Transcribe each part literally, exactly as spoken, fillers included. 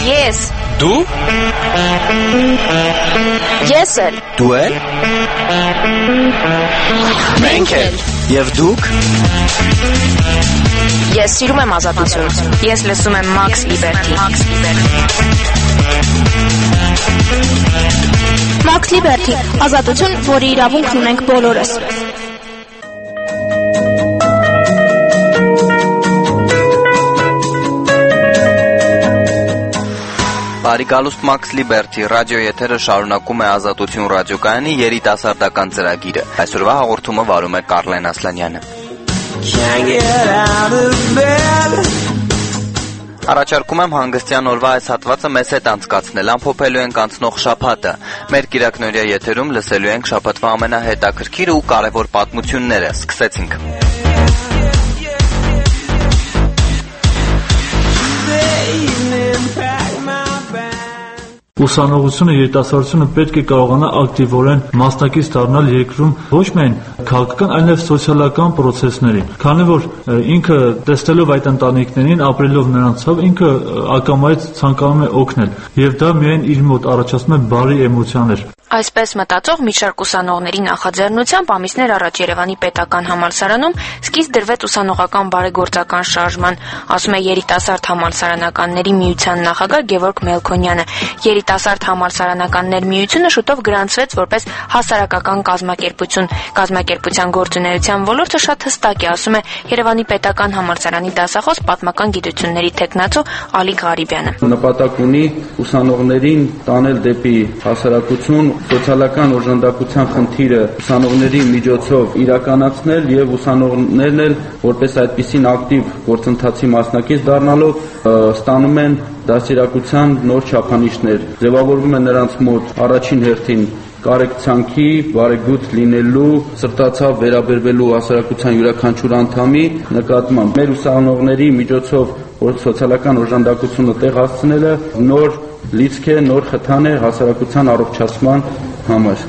Ես։ Դու։ Ես էլ։ Դու էլ։ Մենք էլ։ Եվ դուք։ Ես սիրում եմ ազատություն։ Ես լսում եմ Max Liberty։ Max Liberty, ազատություն, որի իրավունքն ունենք բոլորս։ Բարիկալուստ Max Liberty ռադիո եթերը շարունակում է Ազատություն ռադիոկայանի երիտասարդական ծրագիրը։ Այսօրվա հաղորդումը վարում է Կարլեն Ասլանյանը։ Առաջարկում եմ հանգստյան օրվա այս հատվածը մեզ հետ անցկացնել, ամփոփելու ենք անցնող շաբաթը։ Մեր կիրակնօրյա եթերում լսելու ենք շաբաթվա ամենահետաքրքիր ու կարևոր պատմությունները։ Սկսեցինք։ Ուսանողությունը, երիտասարդությունը պետք է կարողանա ակտիվորեն մասնակից դառնալ երկրում ոչ միայն քաղաքական, այլև սոցիալական պրոցեսներին, քանի որ ինքը տեսնելով այդ ընտանիքներին, ապրելով նրանցով, ինքը ակամայից ցանկանում է օգնել, եւ դա միայն իր մոտ առաջացնում է բարի էմոցիաներ։ Այսպես մտածող մի շարք ուսանողների նախաձեռնությամբ ամիսներ առաջ Երևանի պետական համալսարանում սկիզբ դրվեց ուսանողական բարեգործական շարժման, ասում է երիտասարդ համալսարանականների միության նախագահ Գևորգ Մելքոնյանը։ Երիտասարդ համալսարանականներ միությունը շուտով գրանցվեց որպես հասարակական կազմակերպություն։ Կազմակերպության գործունեության ոլորտը շատ հստակ է, ասում է Երևանի պետական համալսարանի դասախոս պատմական գիտությունների թեկնածու Ալիկ Ղարիբյանը։ Նպատակ ունի ուսանողներին տանել դեպի հասարակություն, սոցիալական օժանդակության խնդիրը ուսանողների միջոցով իրականացնել եւ ուսանողներն էլ որպես այդպիսին ակտիվ գործընթացի մասնակից դառնալով ստանում են դաստիարակության նոր չափանիշներ, ձևավորվում է նրանց մոտ առաջին հերթին կարեկցանքի, բարեգութ լինելու, սրտացավ վերաբերվելու հասարակության յուրաքանչյուր անդամի նկատմամբ։ Մեր ուսանողների միջոցով որ սոցիալական օժանդակությունը տեղ հասցնելը նոր լիցք է, նոր խթան է հասարակության առողջացման համար։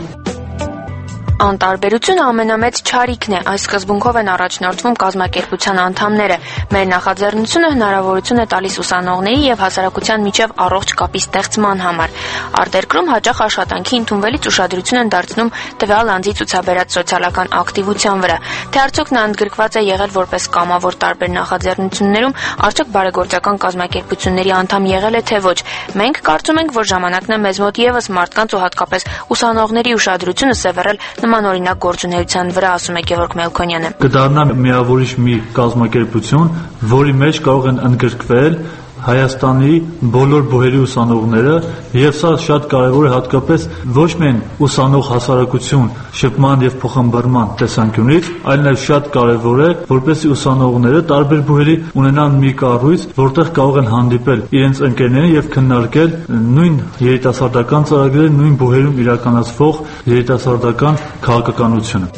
Անտարբերությունը ամենամեծ չարիքն է, այս սկզբունքով են առաջնորդվում կազմակերպության անդամները։ Մեր նախաձեռնությունը հնարավորություն է տալիս ուսանողների եւ հասարակության միջև առողջ կապի ստեղծման համար։ Արտերկրում հաճախ աշխատանքի ընդունվելիս ուշադրություն են դարձնում տվյալ անձի ցուցաբերած սոցիալական ակտիվության վրա։ Թե արդյոք նա ընդգրկված է եղել որպես կամավոր տարբեր նախաձեռնություններում, արդյոք բարեգործական կազմակերպությունների անդամ եղել է թե ոչ։ Մենք կարծում ենք, որ ժամանակն է մեզ մոտ եւս մարդկանց ու հատկապես ուսանողների ուշադրությունը սևեռել նմանօրինակ գործունեության վրա, ասում է Գևորգ Մելքոնյանը։ Կդառնա միավորիչ մի կազմակերպություն, որի մեջ կարող են ընդգրկվել Հայաստանի բոլոր բուհերի ուսանողները, եւ սա շատ կարեւոր է հատկապես ոչ միայն ուսանող հասարակություն շփման եւ փոխհմբռնման տեսանկյունից, այլ նաեւ շատ կարեւոր է, որպեսզի ուսանողները տարբեր բուհերի ունենան մի կառույց, որտեղ կարող են հանդիպել իրենց ընկերներին եւ քննարկել նույն երիտասարդական ծրագրերը, նույն բուհերում իրականացվող երիտասարդական քաղաքականությունը։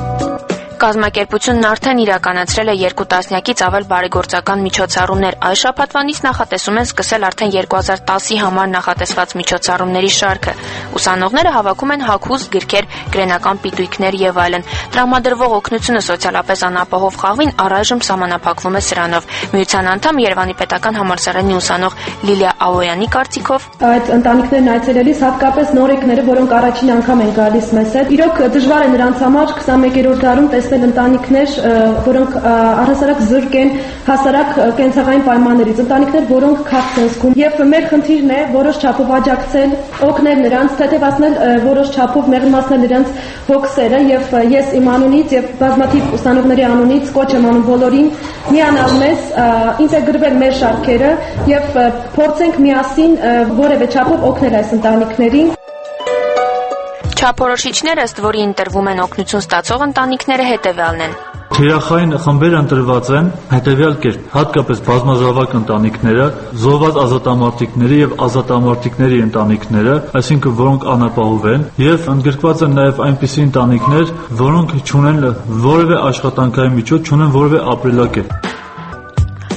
Կազմակերպությունն արդեն իրականացրել է երկու տասնյակից ավել բարեգործական միջոցառումներ։ Այս շաբաթվանից նախատեսում են սկսել արդեն երկու հազար տասի համար նախատեսված միջոցառումների շարքը։ Ուսանողները հավաքում են հագուստ, գրքեր, գրենական պիտույքներ եւ այլն։ Տրամադրվող օգնությունը սոցիալապես անապահով խաղին առայժմ սահմանափակվում է սրանով։ Միության անդամ Երևանի պետական համալսարանի ուսանող Լիլիա Ավոյանի կարծիքով այդ ընտանիքներն այցելելիս հատկապես նորեկները, որոնք առաջին անգամ են գալիս մեզ հետ, իրոք դժվար է նրանց համար քսանմեկերորդ դարում տեսնել ընտանիքներ, որոնք առհասարակ զրկ են հասարակ կենցաղային պայմաններից, ընտանիքներ, որոնք քաղց են զգում։ Եվ մեր խնդիրն է որոշ չափով աջակցել, օգնել նրանց, թեթևացնել որոշ չափով մեղմացնել նրանց հոգսերը, եւ ես իմ անունից եւ բազմաթիվ ուսանողների անունից կոչ եմ անում բոլորին միանալ մեզ, ինտեգրվել մեր շարքերը եւ փորձենք միասին որևէ չափով օգնել այս ընտանիքներին։ Չափորոշիչները, ըստ որի ընտրվում են օգնություն ստացող ընտանիքները, հետևյալն են։ Թիրախային խմբերը ընտրված են հետևյալ կերպ, հատկապես բազմազավակ ընտանիքները, զոհված ազատամարտիկների եւ ազատամարտիկների ընտանիքները, այսինքն որոնք անապահով են, եւ ընդգրկված են նաեւ այնպիսի ընտանիքներ, որոնք չունեն որևէ աշխատանքային միջոց, չունեն որևէ ապրելակերպ։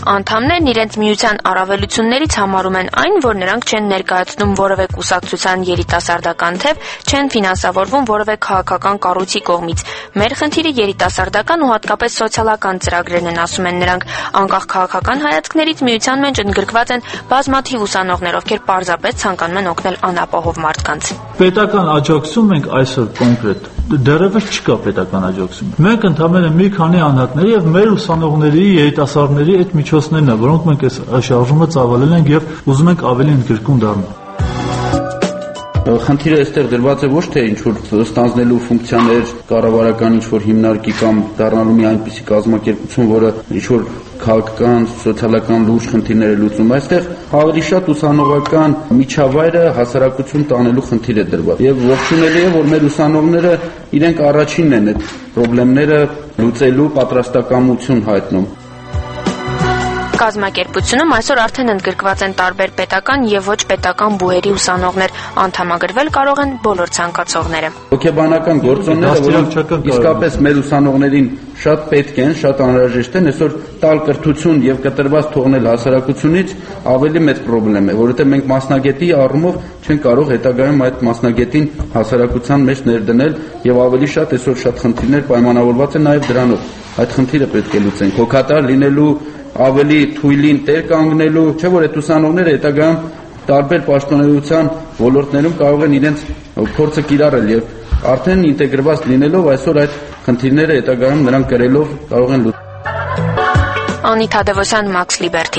Անդամներն իրենց միության առավելություններից համարում են այն, որ նրանք չեն ներկայացնում որևէ կուսակցության երիտասարդական թեւ, չեն ֆինանսավորվում որևէ քաղաքական կառույցի կողմից։ Մեր խնդիրը երիտասարդական ու հատկապես սոցիալական ծրագրերն են, ասում են նրանք։ Անկախ քաղաքական հայացքներից միության մեջ ընդգրկված են բազմաթիվ ուսանողներ, ովքեր պարզապես ցանկանում են օգնել անապահով մարդկանց։ Պետական աջակցություն մենք այսօր կոնկրետ դեռևս չկա պետական աջակցություն։ Մենք ընդհանրապես մի քանի անհատների եւ մեր ուսանողների, երիտասարդների այդ միջոցներն են, որոնք մենք այս շարժումը ծավալել ենք եւ ուզում ենք ավելի ընդգրկուն դառնալ։ Խնդիրը այստեղ դրված է ոչ թե ինչ-որ ստանձնելու ֆունկցիաներ, կառավարական ինչ-որ հիմնարկի կամ դառնալու մի այնպիսի կազմակերպություն, որը ինչ-որ քաղաքական, սոցիալական լուրջ խնդիրներ է լուծում, այստեղ ավելի շատ ուսանողական միջավայրը հասարակություն տանելու խնդիր է դրված։ Եվ ողջունելի է, որ մեր ուսանողները իրենք առաջինն են այդ խնդիրները լուծելու պատրաստակամություն հայտնում։ Կազմակերպությունում այսօր արդեն ընդգրկված են տարբեր պետական եւ ոչ պետական բուհերի ուսանողներ, անդամագրվել կարող են բոլոր ցանկացողները։ Հոգեբանական գործոնները, որոնք իսկապես մեր ուսանողներին շատ պետք են, շատ անհրաժեշտ են, այսօր տալ կրթություն եւ կտրված թողնել հասարակությունից ավելի մեծ խնդրեմ է, որովհետեւ մենք մասնագետի առումով չեն կարող հետագայում այդ մասնագետին հասարակության մեջ ներդնել եւ ավելի շատ այսօր շատ խնդիրներ պայմանավորված են նաեւ դրանով։ Այդ խնդիրը պետք է լուծենք։ Հոգատար լինելու ավելի թույլին տեր կանգնելու, չէ՞ որ այդ ուսանողները հետագայում տարբեր պաշտոնեության ոլորտներում կարող են իրենց փորձը կիրառել եւ արդեն ինտեգրված լինելով այսօր այդ խնդիրները հետագայում նրանք կրելով կարող են լուծել։ Անի Թադևոսյան, Մաքս Լիբերթի։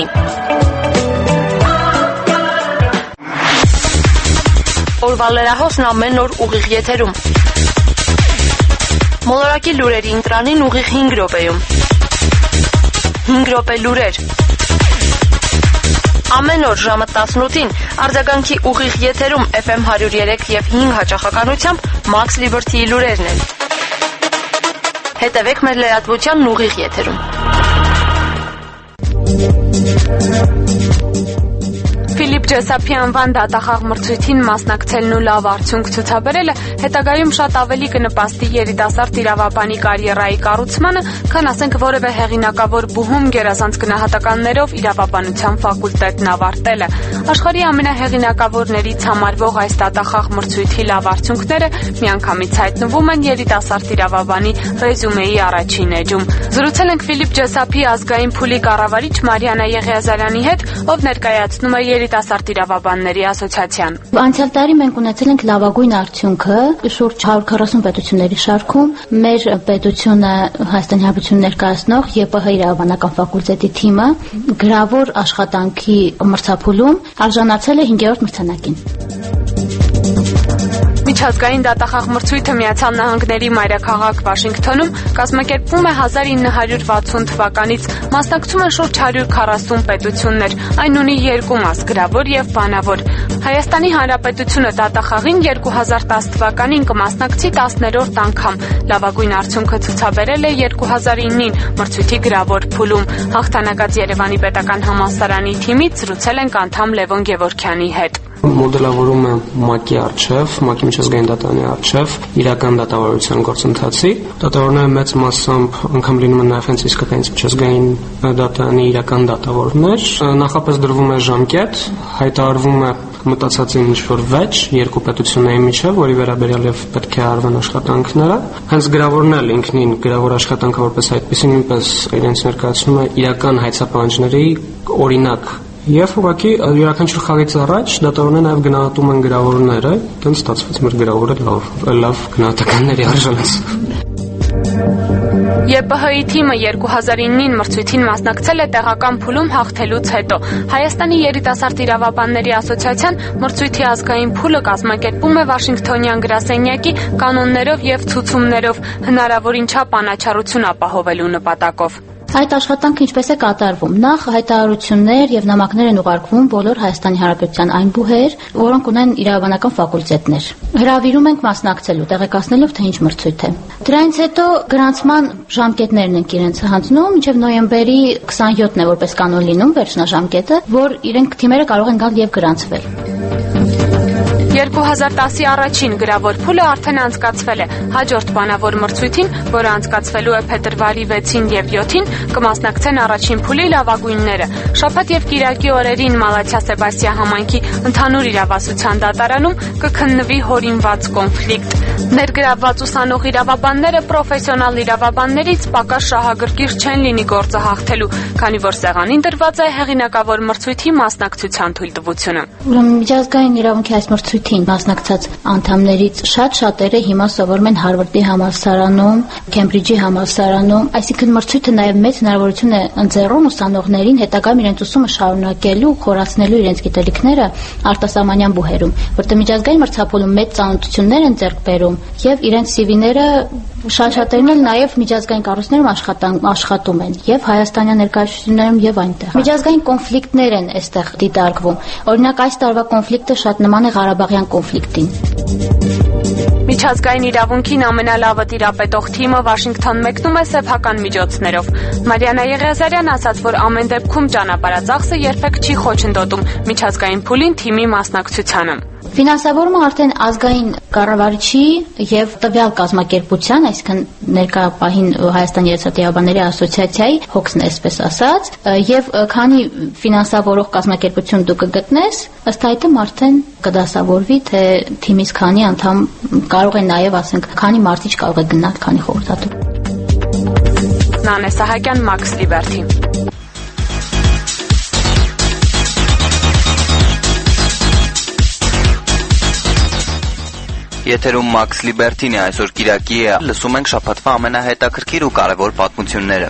Օրվա լրահոսն ամեն օր ուղիղ եթերում։ Մոլորակի լուրերի ընտրանին ուղիղ հինգ րոպեում։ հինգ րոպե լուրեր։ Ամեն օր ժամը տասնութին արձագանքի ուղիղ եթերում Էֆ Էմ հարյուր երեք եւ հինգ հաճախականությամբ Մաքս Լիբերթիի լուրերն են։ Հետևեք մեր լրատվությանն ուղիղ եթերում։ Ֆիլիպ Ջեսափի անվան դատախաղ մրցույթին մասնակցելն ու լավ արդյունք ցուցաբերելը հետագայում շատ ավելի կնպաստի երիտասարդ իրավաբանի կարիերայի կառուցմանը, քան ասենք որևէ հեղինակավոր բուհում գերազանց գնահատականներով իրավաբանության ֆակուլտետն ավարտելը։ Աշխարհի ամենահեղինակավորներից համարվող այս դատախաղ մրցույթի լավ արդյունքները միանգամից հայտնվում են երիտասարդ իրավաբանի ռեզյումեի առաջին էջում։ Զրուցել ենք Ֆիլիպ Ջեսափի ազգային փուլի կառավարիչ Մարիանա Եղիազարյանի հետ, ով ներկայացնում է երիտասարդ իրավաբանների ասոցիացիան։ Անցյալ տարի մենք ունեցել ենք լավագույն արդյունքը շուրջ հարյուր քառասուն պետությունների շարքում։ Մեր պետությունը Հայաստանի Հանրապետություն ներկայացնող Ե Պ Հ իրավաբանական ֆակուլտետի թիմը գրավոր աշխատանքի մրցափուլում արժանացել է հինգերորդ մրցանակին։ Միջազգային դատախաղ մրցույթը Միացյալ Նահանգների մայրաքաղաք Վաշինգթոնում կազմակերպվում է հազար ինը հարյուր վաթսուն թվականից, մասնակցում են շուրջ հարյուր քառասուն պետություններ, այն ունի երկու մաս՝ գրավոր եւ բանավոր։ Հայաստանի Հանրապետությունը դատախաղին երկու հազար տասը թվականին կմասնակցի տասներորդ անգամ։ Լավագույն արդյունքը ցուցաբերել է երկու հազար ինին մրցույթի գրավոր փուլում։ Հաղթանակած Երևանի պետական համալսարանի թիմից զրուցել ենք անդամ Լևոն Գևորգյանի հետ։ Մոդելավորումը ՄԱԿ-ի առջև, ՄԱԿ-ի միջազգային դատարանի առջև իրական դատավարության գործընթացի։ Դատավորները մեծ մասամբ անգամ լինում են նաև հենց իսկական միջազգային դատարանի իրական դատավորներ։ Նախապես դրվում է ժամկետ, հայտարարվում է մտածածին ինչ-որ վեճ երկու պետությունների միջև, որի վերաբերյալ եւ պետք է արվեն աշխատանքները։ Հենց գրավորն էլ ինքնին գրավոր աշխատանքը որպես այդպեսին նույնպես իրենց ներկայացնում է իրական հայցապահանջների օրինակ։ Եվ ուղղակի յուրաքանչյուր խաղից առաջ դատավորները նաև գնահատում են գրավորները, այդտեղ ստացվեց մեր գրավորը լավ, լավ գնահատականների արժանացավ։ Ե Պ Հ-ի թիմը երկու հազար ինին մրցույթին մասնակցել է տեղական փուլում հաղթելուց հետո։ Հայաստանի երիտասարդ իրավաբանների ասոցիացիան մրցույթի ազգային փուլը կազմակերպում է Վաշինգթոնյան գրասենյակի կանոններով եւ ցուցումներով հնարավորին չափ անաչառություն ապահովելու նպատակով։ Այդ աշխատանքը ինչպես է կատարվում։ Նախ հայտարարություններ եւ նամակներ են ուղարկվում բոլոր Հայաստանի Հանրապետության այն բուհեր, որոնք ունեն իրավաբանական ֆակուլտետներ։ Հրավիրում ենք մասնակցելու, տեղեկացնելով թե ինչ մրցույթ է։ Դրանից հետո գրանցման ժամկետներն են իրենց հանձնում, մինչեւ նոյեմբերի քսանյոթն է որպես կանոն լինում վերջնաժամկետը, որ իրենք թիմերը կարող են գալ եւ գրանցվել։ երկու հազար տասի առաջին գրավոր փուլը արդեն անցկացվել է։ Հաջորդ բանավոր մրցույթին, որը անցկացվելու է փետրվարի վեցին եւ յոթին, կմասնակցեն առաջին փուլի լավագույնները։ Շաբաթ եւ կիրակի օրերին Մալաթիա Սեբաստիա համայնքի ընդհանուր իրավասության դատարանում կքննվի հորինված կոնֆլիկտ։ Ներգրավված ուսանող իրավաբանները պրոֆեսիոնալ իրավաբաններից պակաս շահագրգիռ չեն լինի գործը հաղթելու, քանի որ սեղանին դրված է հեղինակավոր մրցույթի մասնակցության թույլտվությունը։ Միջազգային իրավունքի այս մրցույթին մասնակցած անդամներից շատ շատերը հիմա սովորում են Հարվարդի համալսարանում, Քեմբրիջի համալսարանում, այսինքն մրցույթը նաև մեծ հնարավորություն է ընձեռում ուսանողներին հետագայում իրենց ուսումը շարունակելու, խորացնելու իրենց գիտելիքները արտասահմանյան բուհերում, որտեղ միջազգային մրցափոլում մեծ ծանոթություններ են ձեռք բերում եւ իրենց սի վի-ները շատ շատերն էլ նաև միջազգային կառույցներում աշխատում են եւ հայաստանյան ներկայացություններում եւ այնտեղ։ Միջազգային կոնֆլիկտներ են այստեղ դիտարկվում։ Օրինակ այս տարվա կոնֆլիկտը շատ նման է Ղարաբաղյան կոնֆլիկտին։ Միջազգային իրավունքին ամենալավը տիրապետող թիմը Վաշինգթոն մեկնում է սեփական միջոցներով։ Մարիանա Եղիազարյանն ասաց, որ ամեն դեպքում ճանապարհածախսը երբեք չի խոչընդոտում միջազգային փուլին թիմի մասնակցությանը։ Ֆինանսավորումը արդեն ազգային կառավարչի եւ տվյալ կազմակերպության, այսինքն ներկա պահին Հայաստանի երիտասարդների ասոցիացիայի հոգսն է, այսպես ասած, եւ քանի ֆինանսավորող կազմակերպություն դու կգտնես, ըստ այդմ արդեն կդասավորվի, թե թիմից քանի անդամ կարող է նաեւ, ասենք, քանի մարդիչ կարող է գնալ, քանի խորհրդատու։ Նանե Սահակյան, Մաքս Լիբերթի։ Եթերում Մաքս Լիբերթին է, այսօր կիրակի է, լսում ենք շաբաթվա ամենահետաքրքիր ու կարևոր պատմությունները։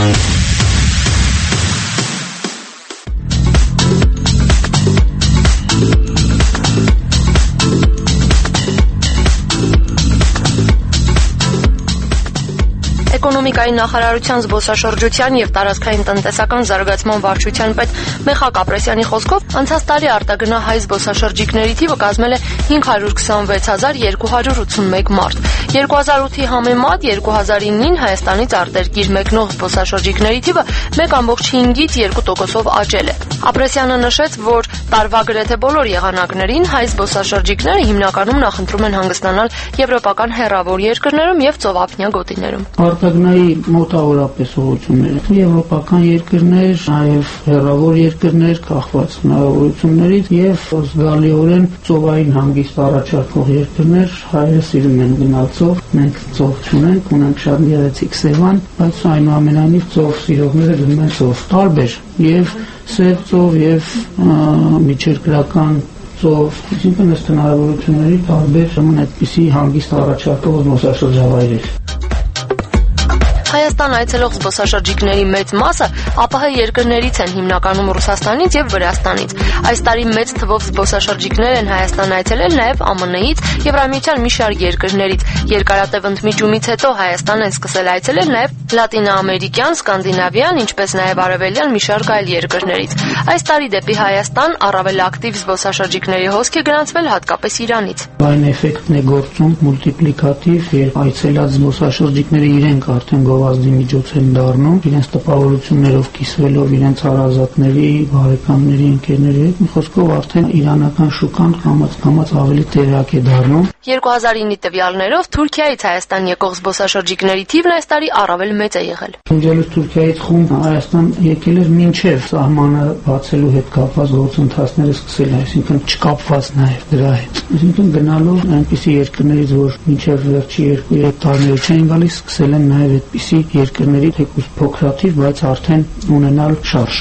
Էկոնոմիկայի նախարարության զբոսաշրջության եւ տարածքային տնտեսական զարգացման վարչության պետ Մեխակ Ապրեսյանի խոսքով անցած տարի արտագնա հայ զբոսաշրջիկների թիվը կազմել է հինգ հարյուր քսանվեց հազար երկու հարյուր ութսունմեկ մարդ։ երկու հազար ութի համեմատ երկու հազար իննին Հայաստանից արտերկիր մեկնող զբոսաշրջիկների թիվը մեկ կόμկոմ հինգից երկու տոկոսով աճել է։ Ապրեսյանը նշեց, որ տարվա գրեթե բոլոր եղանակներին հայ զբոսաշրջիկները հիմնականում նախընտրում են հանգստանալ եվրոպական հեռավոր երկրներում եւ ծովափնյա գոտիներում։ Արտագնայի մոտավորապես ուղղությունները եվրոպական երկրներ, նաև հեռավոր երկրներ, կախված հնարավորություններից եւ զգալիորեն ծովային հանգիստ առաջարկող երկրներ, հայերը սիրում են գնալ ծով, մենք ծով չունենք, ունենք շատ գեղեցիկ Սևան, բայց այնուամենայնիվ ծով սիրողները գնում են ծով, տարբեր եւ սև ծով եւ միջերկրական ծով, այսինքն ըստ հնարավորությունների տարբեր ուրեմն այդպիսի հանգիստ առաջարկող զբոսաշրջավայրեր։ Հայաստան այցելող զբոսաշրջիկների մեծ մասը ԱՊՀ երկրներից են, հիմնականում Ռուսաստանից եւ Վրաստանից։ Այս տարի մեծ թվով զբոսաշրջիկներ են Հայաստան այցելել նաեւ ԱՄՆ-ից, Եվրամիության մի շարք երկրներից։ Երկարատև ընդմիջումից հետո Հայաստան են սկսել այցելել նաեւ լատինաամերիկյան, սկանդինավյան, ինչպես նաեւ արևելյան մի շարք այլ երկրներից։ Այս տարի դեպի Հայաստան առավել ակտիվ զբոսաշրջիկների հոսք է գրանցվել հատկապես Իրանից։ Այն էֆեկտն է գործում մուլտիպլիկատիվ, երբ այցելած զբոսաշրջիկները իրենք արդեն գովազդի միջոց են դառնում, իրենց տպավորություններով կիսվելով իրենց հարազատների, բարեկամների, ընկերների հետ, մի խոսքով արդեն իրանական շուկան կամաց-կամաց ավելի տերակ է դառնում։ երկու հազար իննի տվյալներով Թուրքիայից Հայաստան եկող զբոսաշրջիկների թիվն այս տարի առավել մեծ է եղել։ Ջելուս Թուրքիայից խումբ Հայաստան եկել էր մինչև սահմանը բացելու հետ կապված գործընթացները սկսել, այսինքն չկապված նաև դրա հետ։ Այսինքն գնալով այնպիսի երկրներից, որ մինչև վերջի երկու-երեք տարիները չէին գալիս, սկսել են նաև այդպիսի երկրների թեկուզ փոքրաթիվ, բայց արդեն ունենալ շարժ։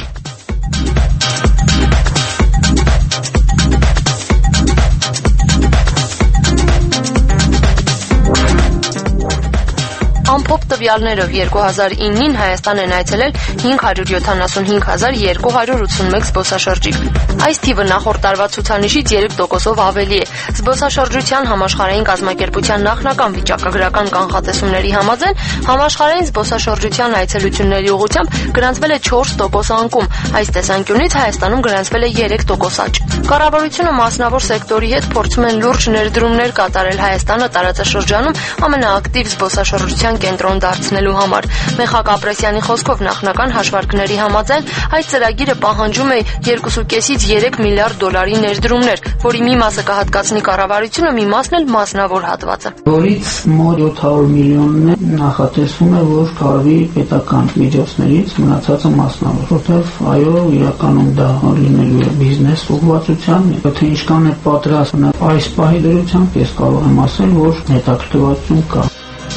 Ամփոփ տվյալներով երկու հազար իննին Հայաստան են այցելել հինգ հարյուր յոթանասունհինգ հազար երկու հարյուր ութսունմեկ զբոսաշրջիկ։ Այս թիվը նախորդ տարվա ցուցանիշից երեք տոկոսով ավելի է։ Զբոսաշրջության համաշխարհային կազմակերպության նախնական վիճակագրական կանխատեսումների համաձայն համաշխարհային զբոսաշրջության այցելությունների ուղղությամբ գրանցվել է չորս տոկոս անկում։ Այս տեսանկյունից Հայաստանում գրանցվել է երեք տոկոս աճ։ Կառավարությունը մասնավոր սեկտորի հետ փորձում են լուրջ ներդրումներ կատարել Հայաստանը տարածաշրջանում ամենաակտիվ զբոսաշրջության կենտրոն դարձնելու համար։ Մեխակ Ապրեսյանի խոսքով նախնական հաշվարկների համաձայն այդ ծրագիրը պահանջում է երկուսուկեսից երեք միլիարդ դոլարի ներդրումներ, որի մի մասը կհատկացնի կառավարությունը, մի մասն էլ մասնավոր հատվածը։ Որից մոտ յոթ հարյուր միլիոնն է նախատեսվում է, որ կարվի պետական միջոցներից, մնացածը մասնավոր, որտեղ այո, իրականում դա լինելու է բիզնես ուղղվածության, եթե ինչքան է պատրաստ այս պահի դրությամբ, ես կարող եմ ասել, որ հետաքրքրություն կա։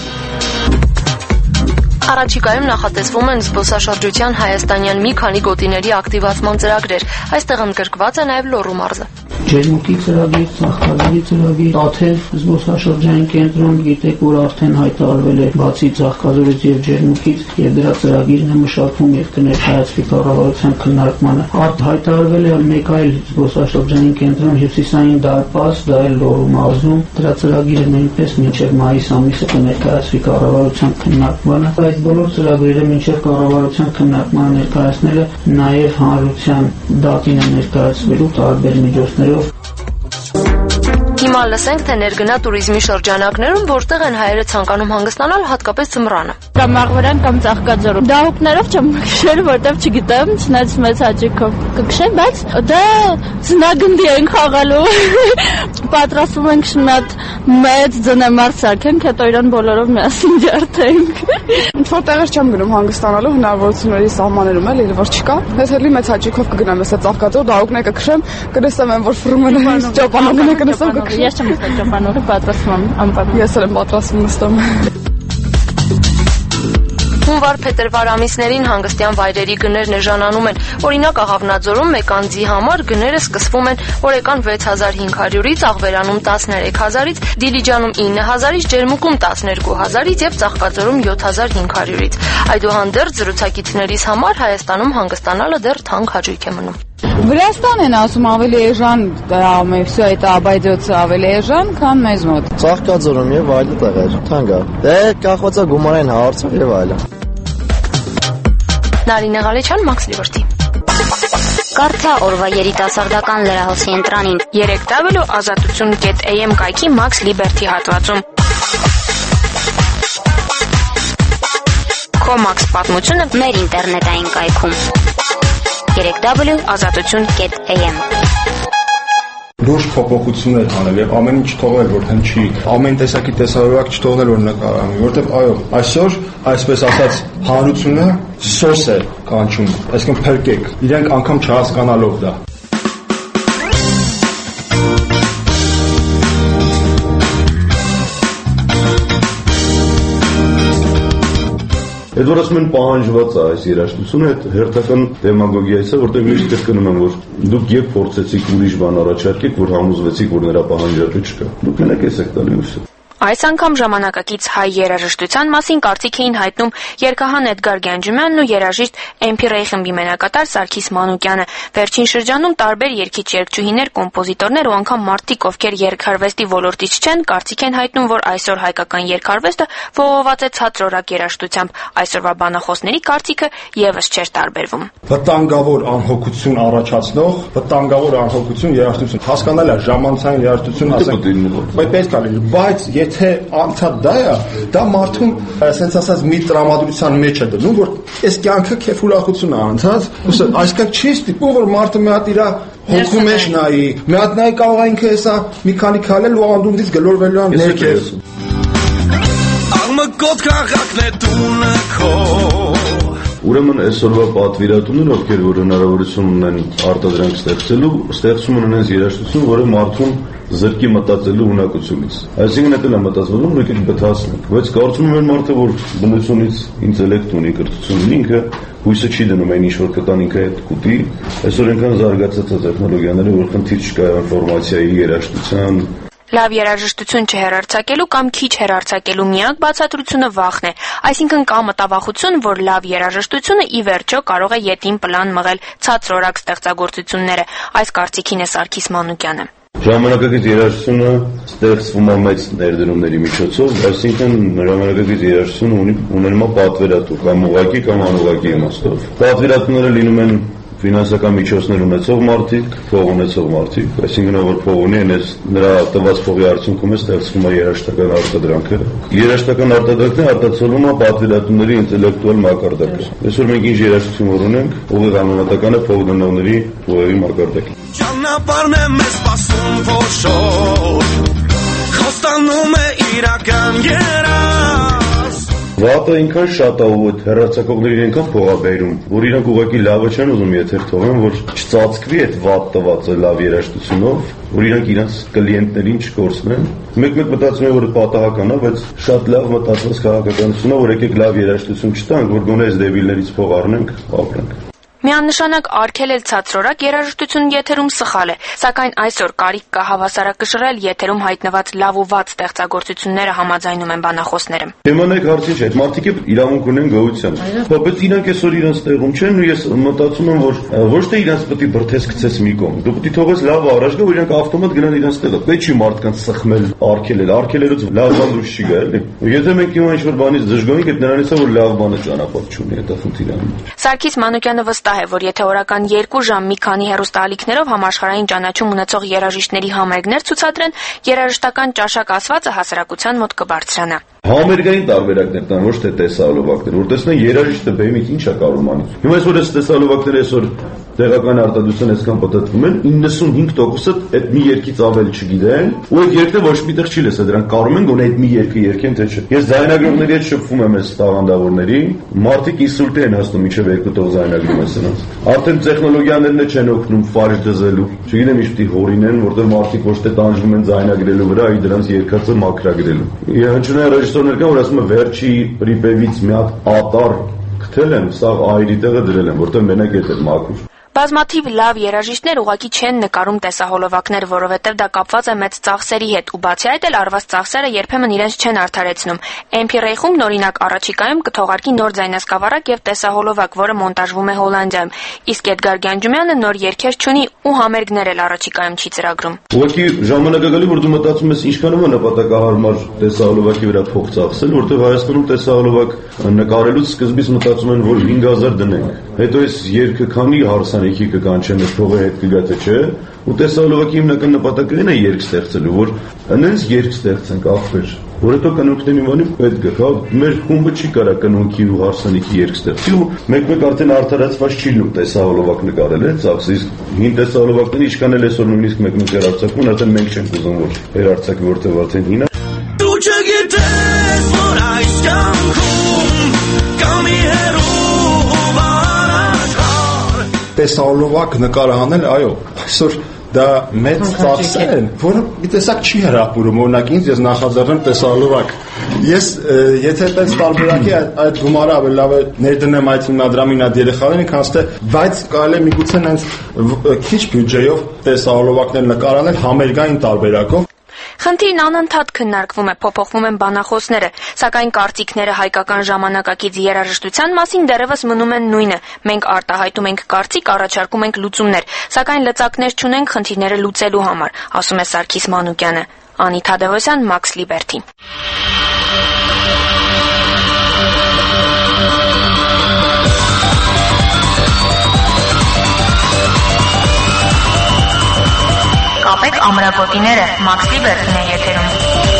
Առաջիկայում նախատեսվում են զբոսաշրջության հայաստանյան մի քանի գոտիների ակտիվացման ծրագրեր։ Այստեղ ընդգրկված է նաև Լոռու մարզը։ Ջերմուկի ծրագիր, Ծաղկաձորի ծրագիր, Տաթև զբոսաշրջային կենտրոն, գիտեք, որ արդեն հայտարարվել է բացի Ծաղկաձորից եւ Ջերմուկից, եւ դրա ծրագիրն է մշակվում եւ կներկայացվի կառավարության քննարկմանը։ Արդ հայտարարվել է մեկ այլ զբոսաշրջային կենտրոն Հյուսիսային դարպաս, դա էլ Լոռու մարզում։ Դրա ծրագիրը նույնպես մինչեւ մայիս ամիսը կներկայացվի կառավարության քննարկմանը։ Այդ բոլոր ծրագրերը մինչեւ կառավարության քննարկմանը ներկայացնելը նաեւ հանրության դատին է ներկայացվելու տարբեր միջոցներով։ Հիմա լսենք, թե ներգնա տուրիզմի շրջանակներում որտեղ են հայերը ցանկանում հանգստանալ, հատկապես ձմռանը։ Կամ Աղվերան կամ Ծաղկաձորում։ Դահուկներով չեմ քշել, որտեղ չգիտեմ, չնայած մեծ հաճույքով կքշեմ, բայց դա ձնագնդի ենք խաղալու։ Պատրաստվում ենք շնորհ մեծ ձնեմարդ սարքենք, հետո իրան բոլորով միասին ջարդենք։ Որտեղեր չեմ գնում հանգստանալու հնարավորությունների սահմաններում էլ իլ որ չկա։ Ես էլի մեծ հաճույքով կգնամ, ես Ծաղկաձոր դահուկներ կքշեմ, կնստեմ այն որ ֆռում են ճոպանողը կնստեմ։ Ես չեմ նստել ճոպանողի, պատրաստվում եմ անպատում։ Ես էլ եմ պատրաստվում նստեմ։ Հունվար-փետրվար ամիսներին հանգստյան վայրերի գներն էժանանում են։ Օրինակ Աղավնաձորում մեկ անձի համար գները սկսվում են օրական վեց հազար հինգ հարյուրից, Աղվերանում տասներեք հազարից, Դիլիջանում ինը հազարից, Ջերմուկում տասներկու հազարից եւ Ծաղկաձորում յոթ հազար հինգ հարյուրից։ Այդուհանդերձ զրուցակիցներիս համար Հայաստանում հանգստանալը դեռ թանկ հաճույք է մնում։ Վրաստան են ասում ավելի էժան, мы все это обойдется ավելի էժան, քան մեզ մոտ։ Ծաղկաձորում եւ այլ տեղեր, թանկ է։ Դե կախված է գումարային հարցով եւ այլն։ Նարինե Ղալեչյան, Max Liberty։ Կարծա օրվա երիտասարդական լրահոսի ընտրանին երեք w ազատություն կետ a m կայքի Max Liberty հատվածում։ Քո Max պատմությունը մեր ինտերնետային կայքում երեք w ազատություն կետ a m Լուրջ փոփոխություններ անել եւ ամեն ինչ թողնել, որ հնչի, ամեն տեսակի տեսարարակ չթողնել, որ նկարահանի, որովհետեւ այո, այսօր, այսպես ասած, հանրությունը սոս է կանչում, այսինքն փրկեք, իրենք անգամ չհասկանալով դա։ Այդ որ ասում են պահանջված է այս երաժշտությունը, այդ հերթական դեմագոգիայից է, որտեղ միշտ կրկնում եմ, որ դուք երբ փորձեցիք ուրիշ բան առաջարկեք, որ համոզվեցիք, որ նրա պահանջարկը չկա։ Դուք ելեք ես եք տալի ուսը։ Այս անգամ ժամանակակից հայ երաժշտության մասին կարծիք էին հայտնում երգահան Էդգար Գյանջումյանն ու երաժիշտ էմ փի Ռեյ խմբի մենակատար Սարգիս Մանուկյանը։ Վերջին շրջանում տարբեր երգիչ-երգչուհիներ, կոմպոզիտորներ ու անգամ մարդիկ, ովքեր երգարվեստի ոլորտից չեն, կարծիք են հայտնում, որ այսօր հայկական երգարվեստը ողողված է ցածրորակ երաժշտությամբ։ Այսօրվա բանախոսների կարծիքը եւս չէր տարբերվում։ Վտանգավոր անհոգություն առաջացնող, վտանգավոր անհոգություն երաժշտություն։ Հասկանալի է ժամանցային երաժշտություն, ասենք, բայց պետք է լինի, բայց եթե անցած դա է, դա մարդուն, ասենց ասած, մի տրամադրության մեջ է դնում, որ այս կյանքը քեֆ ուրախություն է անցած, այսինքն չի ստիպում, որ մարդը մի հատ իր հոգու մեջ նայի, մի հատ նայի կարող է ինքը հեսա մի քանի քայլել ու անդունդից գլորվելու են ներքև։ Աղմկոտ քաղաքն է տունը քո։ Ուրեմն այսօրվա պատվիրատուները, ովքեր որ հնարավորություն ունեն արտադրանք ստեղծելու, ստեղծում են այնպես երաժշտություն, որը մարդուն զրկի մտածելու ունակությունից։ Այսինքն դա է մտածվում, որ եկեք բթացնենք, բայց կարծում եմ մարդը, որ բնությունից ինտելեկտ ունի, կրթություն ունի, ինքը հույսը չի դնում այն ինչ որ կտան ինքը այդ կուտի։ Այսօր այնքան զարգացած է տեխնոլոգիաները, որ խնդիր չկա ինֆորմացիայի, երաժշտության։ Լավ երաժշտություն չհեռարձակելու կամ քիչ հեռարձակելու միակ բացատրությունը վախն է, այսինքն կա մտավախություն, որ լավ երաժշտությունը ի վերջո կարող է ետին պլան մղել ցածրորակ ստեղծագործությունները։ Այս կարծիքին է Սարգիս Մանուկյանը։ Ժամանակակից երաժշտությունը ստեղծվում է մեծ ներդրումների միջոցով, այսինքն ժամանակակից երաժշտությունը ունի ունենում է պատվիրատու կամ ուղղակի կամ անուղղակի իմաստով։ Պատվիրատուները լինում են ֆինանսական միջոցներ ունեցող մարդիկ, փող ունեցող մարդիկ, այսինքն որ փող ունի, այնպես նրա տված փողի արդյունքում է ստեղծվում է երաշտական արտադրանքը։ Երաշտական արտադրանքն արտացոլվում է պատվիրատուների ինտելեկտուալ մակարդակը։ Այսօր մենք ինչ երաշտություն ունենք, ուղիղ համեմատական է փող դնողների ուղեղի մակարդակին։ Ճանապարհն է մեզ սպասում փոշոր, խոստանում է իրական երազ։ Վատը ինքան շատ է ու այդ հեռարձակողներին ինքան փող է բերում, որ իրանք ուղղակի լավը չեն ուզում եթեր թողեն, որ չծածկվի այդ վատ տվածը լավ երաժշտությունով, որ իրանք իրանց կլիենտներին չկորցնեն։ Մեկ-մեկ մտածում եմ, որ պատահական է, բայց շատ լավ մտածված քաղաքականություն է, որ եկեք լավ երաժշտություն չտանք, որ գոնե այս դեբիլներից փող առնենք, ապրենք։ Միանշանակ արգելել ցածրորակ երաժշտություն եթերում սխալ է, սակայն այսօր կարիք կա հավասարակշռել եթերում հայտնված լավ ու վատ ստեղծագործությունները, համաձայնում են բանախոսները։ Թեմանեք հարցին չէ, այդ մարդիկ իրավունք ունեն գոյության, բայց իրանք այսօր իրենց տեղում չեն ու ես մտածում եմ, որ ոչ թե իրենց պետք է բրթես գցես մի կողմ, դու պետք է թողես լավ առաջ գա, որ իրանք ավտոմատ գնան իրենց տեղը։ Պետք չի մարդկանց սխմել, արգելել, արգելելուց լավ բան դուրս չի գա, էլի։ Եթե մենք հիմա ինչ-որ բանից դժգոհենք, այդ նրանից է, որ լավ բանը ճանապարհ չունի, դա խնդիրն է։ Սարգիս Մանուկյանը վստահ է, որ եթե օրական երկու ժամ մի քանի հեռուստաալիքներով համաշխարհային ճանաչում ունեցող երաժիշտների համերգներ ցուցադրեն, երաժշտական ճաշակ ասվածը հասարակության մոտ կբարձրանա։ Համերգային տարբերակներ տան, ոչ թե տեսահոլովակներ, որ տեսնեն երաժիշտը բեմից ինչ է կարող անում։ Հիմա այսօր այս տեսահոլովակները այսօր տեղական արտադրության այսքան պատտվում են, իննսունհինգ տոկոսը այդ մի երկից ավել չգիտեն, ու այդ երկը ոչ միտեղ չի լսել, դրանք կարող են գոնե այդ մի երկը երկեն թե չէ։ Ես ձայնագրողների հետ շփվում եմ այս տաղանդավորների, մարդիկ ինսուլտի են հասնում միջև երկու տող ձայնագրում են սրանց։ Արդեն տեխնոլոգիաներն չեն օգնում ֆարժ դզելու։ Չգիտեմ ինչ պիտի հորինեն, որտեղ մարդիկ ոչ թե տանջվում են ձայնագրելու վրա, այլ դրանց երկածը մաքրագրելու։ Հնչյունային ռեժիսորներ կան, որ ասում են վերջի պրիպևից մի հատ ատար գտել եմ, սա այրի տեղը դրել եմ, որտեղ մենակ է դեր մաքուր։ Բազմաթիվ լավ երաժիշտներ ուղղակի չեն նկարում տեսահոլովակներ, որովհետև դա կապված է մեծ ծախսերի հետ, ու բացի այդ էլ արված ծախսերը երբեմն իրենց չեն արդարեցնում։ էմ փի ռեյ-խումբն օրինակ առաջիկայում կթողարկի նոր ձայնասկավառակ եւ տեսահոլովակ, որը մոնտաժվում է Հոլանդիայում, իսկ Էդգար Գյանջումյանը նոր երգեր չունի ու համերգներ էլ առաջիկայում չի ծրագրում։ Ուղղակի ժամանակ է գալի, որ դու մտածում ես ինչքանով է նպատակահարմար տեսահոլովակի վրա փող ծախսել, որտեղ Հայաստանում տեսահոլովակ նկարելուց սկզբից մտածում են, որ հինգ հազար դնենք։ Հետո այս երգը քանի հարսանիքի կկանչեն, այս փողը հետ կգա թե չէ, ու տեսահոլովակի հիմնական նպատակն է երգ ստեղծելու, որ այնպես երգ ստեղծենք ախպեր, որ հետո կնունքների մանի պետք է, հա, մեր խումբը չի կարա կնունքի ու հարսանիքի երգ ստեղծի ու մեկ-մեկ արդեն արդարացված չի լինում տեսահոլովակ նկարել է, ծախսը, իսկ հին տեսահոլովակները ինչքան էլ այսօր նույնիսկ մեկ-մեկ հեռարձակվում, արդեն մենք չենք ուզում որ հեռարձակվի, որտեղ արդեն հին է։ Դու չգիտես, որ այս կյանքում կա մի հերու տեսահոլովակ նկար անել, այո, այսօր դա մեծ ծախսեր են, որը մի տեսակ չի հրապուրում, օրինակ ինձ ես նախաձեռնեմ տեսահոլովակ։ Ես եթե այդպես տարբերակի այդ գումարը ավելի լավ է ներդնեմ այդ հիմնադրամին այդ երեխաներին, քան թե բայց կարելի է միգուցե այնց քիչ բյուջեով տեսահոլովակներ նկարանել համերգային տարբերակով։ Խնդիրն անընդհատ քննարկվում է, փոփոխվում են բանախոսները, սակայն կարծիքները հայկական ժամանակակից երաժշտության մասին դեռևս մնում են նույնը։ Մենք արտահայտում ենք կարծիք, առաջարկում ենք լուծումներ, սակայն լծակներ չունենք խնդիրները լուծելու համար, ասում է Սարգիս Մանուկյանը։ Անի Թադևոսյան, Մաքս Լիբերթի։ Կապեք ամրապոտիները, Մաքս Լիբերթին է եթերում։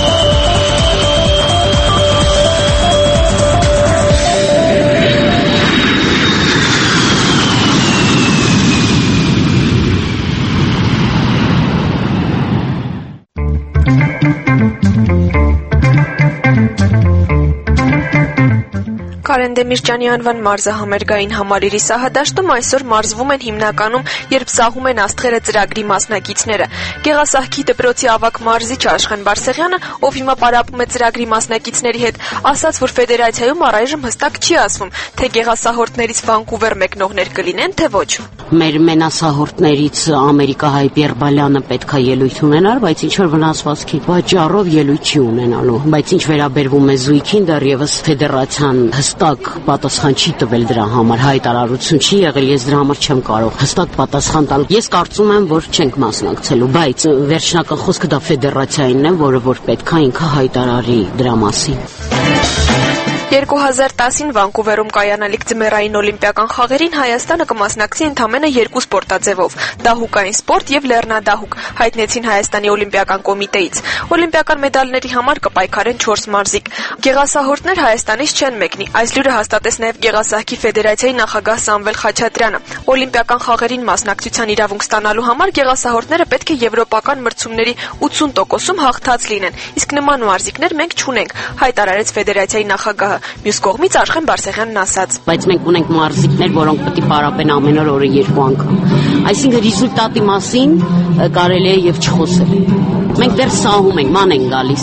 Կարեն Դեմիրճյանի անվան մարզը համերգային համալիրի սահադաշտում այսօր մարզվում են հիմնականում, երբ սահում են աստղերը ծրագրի մասնակիցները։ Գեղասահքի դպրոցի ավագ մարզիչ Աշխեն Բարսեղյանը, ով հիմա պարապում է ծրագրի մասնակիցների հետ, ասաց, որ ֆեդերացիայում առայժմ հստակ չի ասվում, թե գեղասահորդներից Վանկուվեր մեկնողներ կլինեն, թե ոչ։ Մեր մենասահորդներից Ամերիկահայ Պիեր Բալյանը պետք է ելույթ ունենար, բայց ինչ որ վնասվածքի պատճառով ելույթ չի ունենալու։ Բայց ինչ վերաբերվում է զույգին, դեռևս ֆեդերացիան հստակ պատասխան չի տվել դրա համար, հայտարարություն չի եղել, ես դրա համար չեմ կարող հստակ պատասխան տալ։ Ես կարծում եմ, որ չենք մասնակցելու, բայց վերջնական խոսքը դա ֆեդերացիայինն է, որը որ պետք է ինքը հայտարարի դրա մասին։ երկու հազար տասին Վանկուվերում կայանալիք ձմեռային օլիմպիական խաղերին Հայաստանը կմասնակցի ընդամենը երկու սպորտաձևով՝ դահուկային սպորտ եւ լեռնադահուկ, հայտնեցին Հայաստանի օլիմպիական կոմիտեից։ Օլիմպիական մեդալների համար կպայքարեն չորս մարզիկ։ Գեղասահորդներ Հայաստանից չեն մեկնի։ Այս լուրը հաստատեց նաեւ Գեղասահքի ֆեդերացիայի նախագահ Սամվել Խաչատրյանը։ Օլիմպիական խաղերին մասնակցության իրավունք ստանալու համար գեղասահորդները պետք է եվրոպական մրցումների ութսուն տոկոսում հաղթած լինեն, իսկ նման մարզիկներ մենք չունենք, հայտարարեց ֆեդերացիայի նախագահը։ Մյուս կողմից Աշխեն Բարսեղյանն ասաց. Բայց մենք ունենք մարզիկներ, որոնք պետք է պարապեն ամեն օր օրը երկու անգամ։ Այսինքն ռեզուլտատի մասին կարելի է եւ չխոսել։ Մենք դեռ սահում ենք, ման ենք գալիս։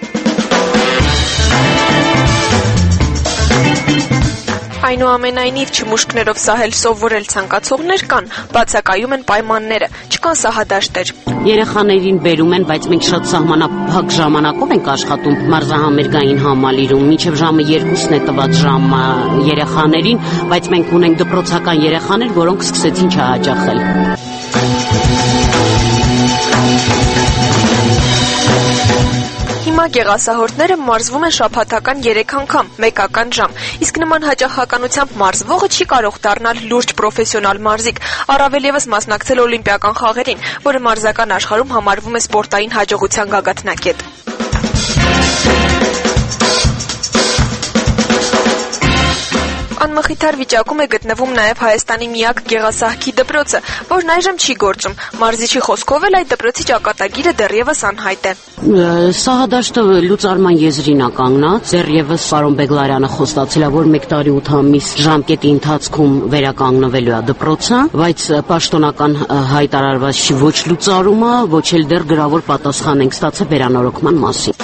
Այնուամենայնիվ չմուշկներով սահել սովորել ցանկացողներ կան, բացակայում են պայմանները, չկան սահադաշտեր։ Երեխաներին բերում են, բայց մենք շատ սահմանափակ ժամանակով ենք աշխատում մարզահամերգային համալիրում, մինչև ժամը երկուսն է տված ժամը երեխաներին, բայց մենք ունենք դպրոցական երեխաներ, որոնք սկսեցին չհաճախել։ Հիմա գեղասահորդները մարզվում են շաբաթական երեք անգամ, մեկական ժամ, իսկ նման հաճախականությամբ մարզվողը չի կարող դառնալ լուրջ պրոֆեսիոնալ մարզիկ, առավել ևս մասնակցել օլիմպիական խաղերին, որը մարզական աշխարհում համարվում է սպորտային հաջողության գագաթնակետ։ Անմխիթար վիճակում է գտնվում նաև Հայաստանի միակ գեղասահքի դպրոցը, որն այժմ չի գործում։ Մարզիչի խոսքով էլ այդ դպրոցի ճակատագիրը դեռևս անհայտ է։ Սահադաշտը լուծարման եզրին է կանգնած, դեռևս պարոն Բեգլարյանը խոստացել է, որ մեկ տարի ութ ամիս ժամկետի ընթացքում վերականգնվելու է դպրոցը, բայց պաշտոնական հայտարարված չի ոչ լուծարումը, ոչ էլ դեռ գրավոր պատասխան ենք ստացել վերանորոգման մասին։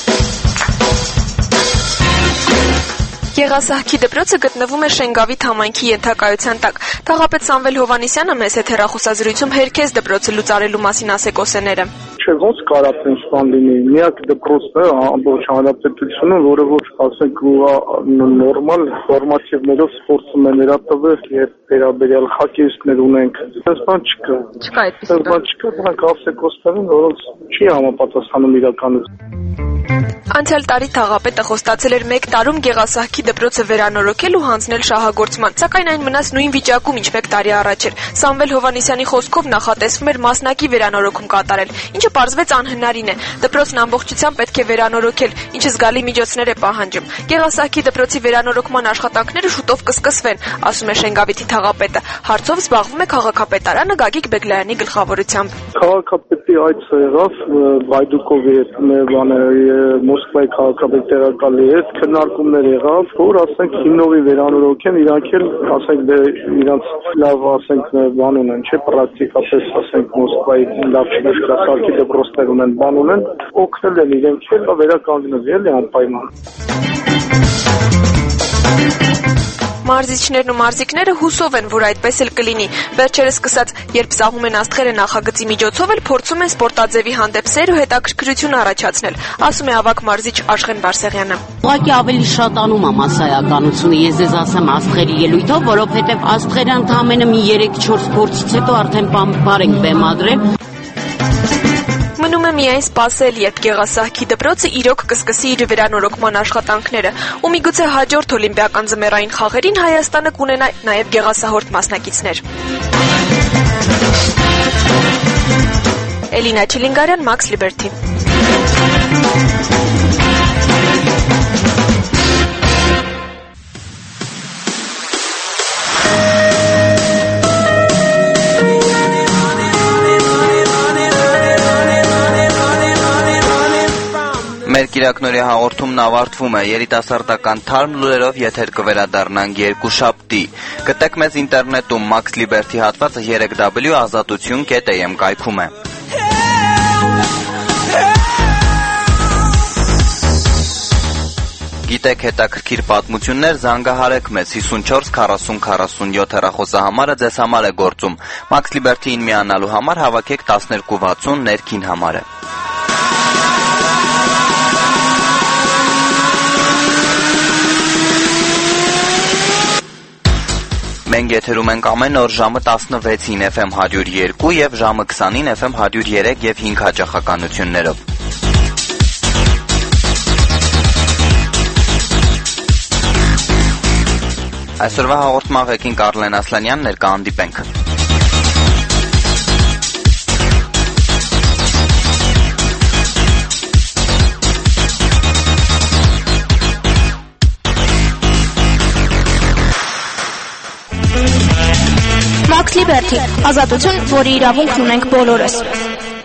Գեղասահքի դպրոցը գտնվում է Շենգավիթ համայնքի ենթակայության տակ։ Թաղապետ Սամվել Հովհաննիսյանը մեծ հետ հեռախոսազրույցում հերքեց դպրոցը լուծարելու մասին ասեկոսեները։ Չէ, ոնց կարա այդպես բան լինի։ Միակ դպրոցն է ամբողջ հանրապետությունը, որը ոչ, ասենք, նորմալ ֆորմատիվներով սպորտում է ներատվել, երբ վերաբերյալ հակերիստներ ունենք։ Այս բան չկա։ Չկա այդպես բան։ Չկա, դրանք ասեկոսներ են, որոնց չի համապատասխանում իրականություն։ Անցյալ տարի Թաղապետը խոստացել էր մեկ տարում գեղասահքի դպրոցը վերանորոգել ու հանձնել շահագործման, սակայն այն մնաց նույն վիճակում, ինչ մեկ տարի առաջ էր։ Սամվել Հովհաննիսյանի խոսքով նախատեսվում էր մասնակի վերանորոգում կատարել, ինչը պարզվեց անհնարին է։ Դպրոցն ամբողջությամբ պետք է վերանորոգել, ինչը զգալի միջոցներ է պահանջում։ Գեղասահքի դպրոցի վերանորոգման աշխատանքները շուտով կսկսվեն, ասում է Շենգավիթի Թաղապետը։ Հարցով զբաղվում է քաղաքապետարանը Գագիկ Բեգլարյանի գլխավորությամբ։ Քաղաքապետի այցը եղավ Բայդուկովի հետ, բանը Մոսկվայի քաղաքապետ տեղակալի հետ քննարկումներ եղավ, որ ասենք հիմնովի վերանորոգեն, իրանք էլ ասենք իրանք լավ ասենք բան ունեն, չէ, պրակտիկապես ասենք Մոսկվայի լավ շրջակայքի դպրոցներ ունեն, բան ունեն, օգնել են իրենք էլ վերականգնվել էլի անպայման։ Մարզիչներն ու մարզիկները հուսով են, որ այդպես էլ կլինի։ Վերջերս սկսած, երբ սահում են աստղերը նախագծի միջոցով, էլ փորձում են սպորտաձևի հանդեպ սեր ու հետաքրքրություն առաջացնել, ասում է ավագ մարզիչ Աշխեն Բարսեղյանը։ Ուղղակի ավելի շատանում է մասսայականությունը, ես ձեզ ասեմ աստղերի ելույթով, որովհետև աստղերը ընդամենը մի երեք-չորս փորձից հետո արդեն բար ենք բեմադրել։ Մնում է միայն սպասել, երբ գեղասահքի դպրոցը իրոք կսկսի իր վերանորոգման աշխատանքները, ու միգուցե հաջորդ օլիմպիական ձմեռային խաղերին Հայաստանը կունենա նաև գեղասահորդ մասնակիցներ։ Էլինա Չիլինգարյան, Max Liberty։ Մեր կիրակնորի հաղորդումն ավարտվում է, երիտասարդական թարմ լուրերով եթեր կվերադառնանք երկուշաբթի։ Գտեք մեզ ինտերնետում Max Liberty հատվածը երեք w ազատություն կետ a m կայքում է։ Գիտեք հետաքրքիր պատմություններ, զանգահարեք մեզ հիսունչորս քառասուն քառասունյոթ հեռախոսահամարը ձեզ համար է գործում։ Max Liberty-ին միանալու համար հավաքեք տասներկու վաթսուն ներքին համարը։ Մենք եթերում ենք ամեն օր ժամը տասնվեցին F M հարյուր երկու եւ ժամը քսանին F M հարյուր երեք եւ հինգ հաճախականություններով։ Այսօրվա հաղորդման ղեկին Կարլեն Ասլանյան, ներկա հանդիպենք։ Max Liberty, ազատություն, որի իրավունքն ունենք բոլորս։